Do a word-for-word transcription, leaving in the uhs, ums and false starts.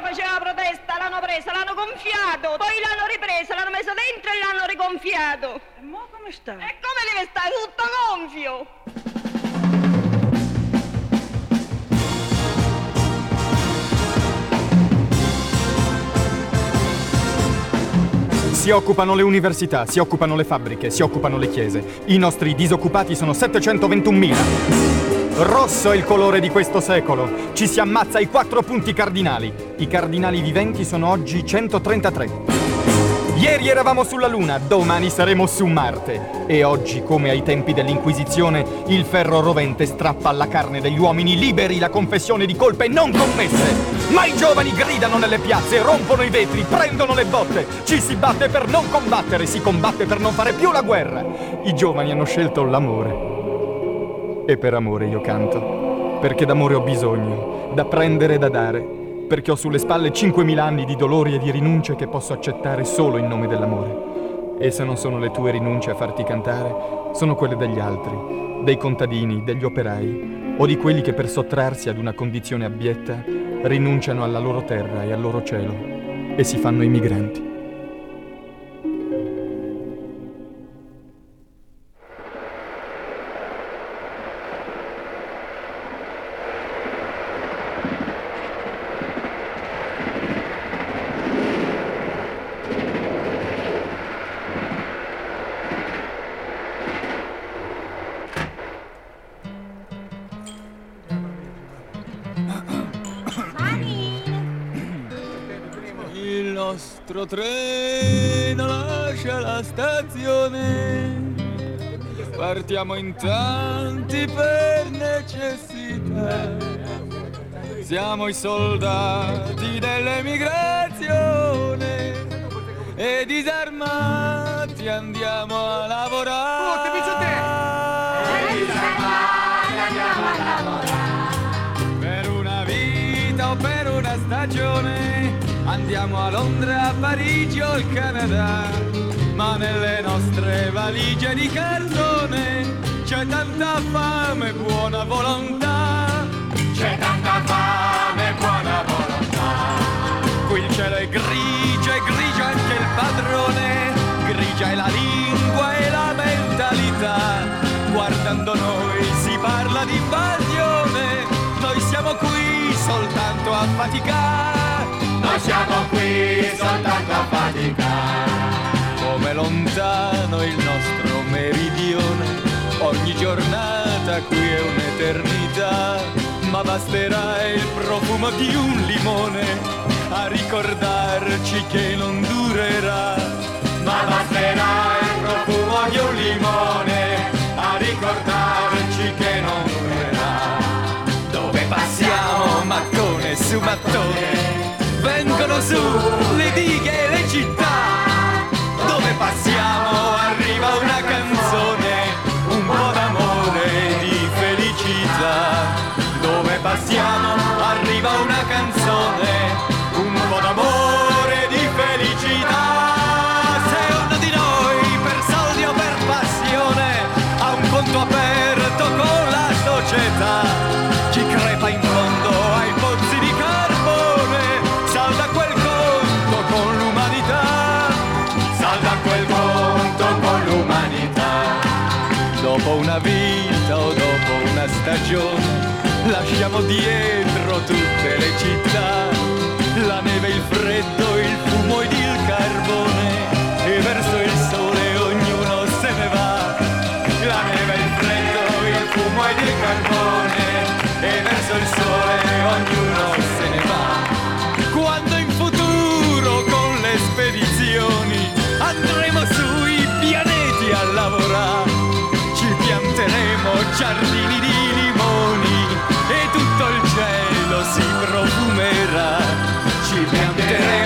faceva la protesta, l'hanno presa, l'hanno gonfiato, poi l'hanno ripresa, l'hanno messa dentro e l'hanno rigonfiato. E mo come sta? E come deve stare? Tutto gonfio. Si occupano le università, si occupano le fabbriche, si occupano le chiese. I nostri disoccupati sono settecentoventunomila. Rosso è il colore di questo secolo. Ci si ammazza ai quattro punti cardinali. I cardinali viventi sono oggi centotrentatré. Ieri eravamo sulla Luna, domani saremo su Marte. E oggi, come ai tempi dell'Inquisizione, il ferro rovente strappa alla carne degli uomini liberi la confessione di colpe non commesse. Ma i giovani gridano nelle piazze, rompono i vetri, prendono le botte. Ci si batte per non combattere, si combatte per non fare più la guerra. I giovani hanno scelto l'amore. E per amore io canto, perché d'amore ho bisogno, da prendere e da dare. Perché ho sulle spalle cinquemila anni di dolori e di rinunce che posso accettare solo in nome dell'amore. E se non sono le tue rinunce a farti cantare, sono quelle degli altri, dei contadini, degli operai, o di quelli che per sottrarsi ad una condizione abietta rinunciano alla loro terra e al loro cielo e si fanno i migranti. Il nostro treno lascia la stazione, partiamo in tanti per necessità, siamo i soldati dell'emigrazione e disarmati andiamo a lavorare. E disarmati andiamo a lavorare. Per una vita o per una stagione andiamo a Londra, a Parigi o al Canada, ma nelle nostre valigie di cartone c'è tanta fame e buona volontà. C'è tanta fame e buona volontà. Qui il cielo è grigio e grigio anche il padrone, grigia è la lingua e la mentalità. Guardando noi si parla di invasione, noi siamo qui soltanto a faticare. Noi siamo qui soltanto a faticare. Come lontano il nostro meridione, ogni giornata qui è un'eternità, ma basterà il profumo di un limone a ricordarci che non durerà. Ma basterà il profumo di un limone a ricordarci che non durerà. Dove passiamo mattone su mattone, vengono su le dighe e le città. Dove passiamo arriva una canzone, un po' d'amore e di felicità. Dove passiamo arriva una canzone, un po' d'amore e di felicità. Se uno di noi per soldi o per passione ha un conto aperto con la società, ci crepa in fondo ai pozzi di carbone, salda quel conto con l'umanità, salda quel conto con l'umanità. dopo una vita o dopo una stagione lasciamo dietro tutte le città, la neve, il freddo, il fumo ed il carbone, e verso il sole ognuno se ne va. La neve, il freddo, il fumo ed il carbone, e verso il sole ognuno se ne va. Quando in futuro con le spedizioni andremo sui pianeti a lavorare, ci pianteremo giardini di limoni e tutto il cielo si profumerà. Ci pianteremo